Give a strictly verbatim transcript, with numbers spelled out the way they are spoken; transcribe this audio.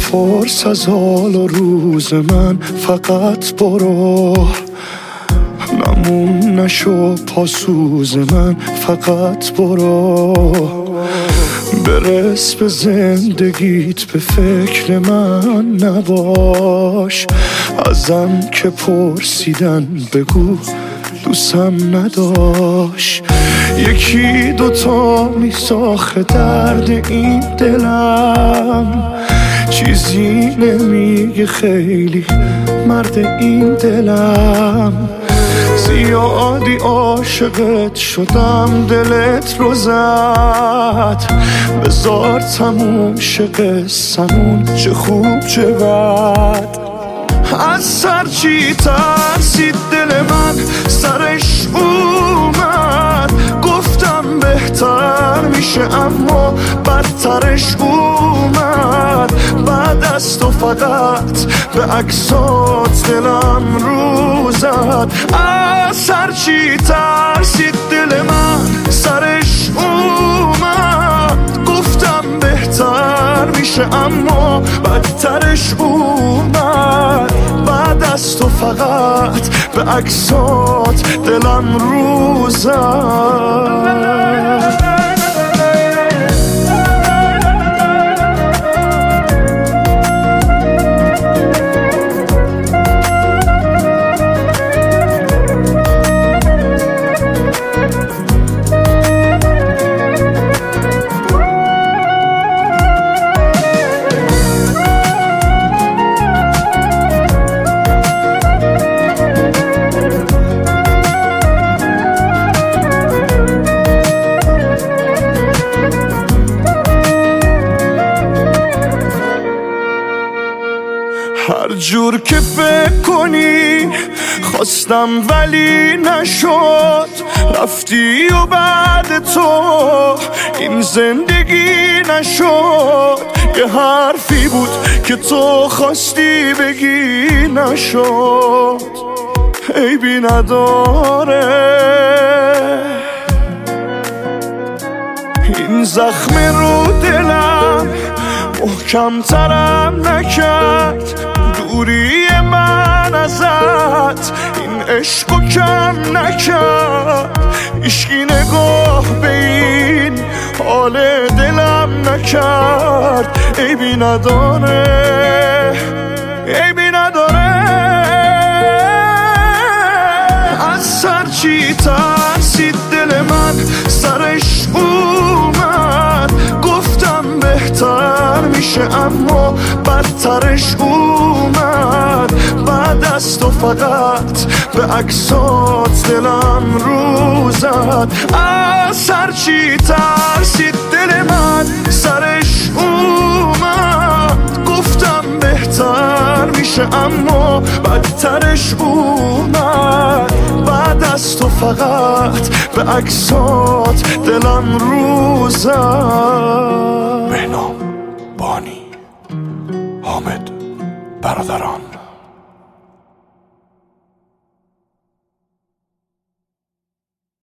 نپرس از حال و روز من، فقط برو. نمون نشو پاسوز من، فقط برو. برس به زندگیت، به فکر من نباش. ازم که پرسیدن بگو دوستم نداشت. یکی دوتا میساخه درد این دلم، چیزی نمیگه خیلی مرد این دلم. زیادی عاشقت شدم دلت رو زد، بذار تموم شه قصمون، چه خوب چه بد. از سر چی ترسید دل من، سرش اومد. گفتم بهتر میشه اما بدترش اومد. بعد از تو فقط به عکسات دلم رو زد. از سر چی ترسید دل من، سرش اومد. گفتم بهتر میشه اما بدترش اومد. بعد از تو فقط به عکسات دلم رو زد. هر جور که فکر کنی خواستم ولی نشد. رفتی و بعد تو این زندگی نشد. یه حرفی بود که تو خواستی بگی نشد. عیبی نداره این زخم رو دلم محکم ترم نکرد. دوری من ازت این عشقو کم نکرد. عشقی نگاه به این حال دلم نکرد. عیبی نداره عیبی نداره. از سر چی ترسید دل من، سرش اومد. گفتم بهتر میشه اما بدترش اومد. بعد از تو فقط به عکسات دلم رو زد. از سر چی ترسید دل من، سرش اومد. گفتم بهتر میشه اما بدترش اومد. بعد از تو فقط به عکسات دلم رو زد. بهنام، بانی، حامد، برادران.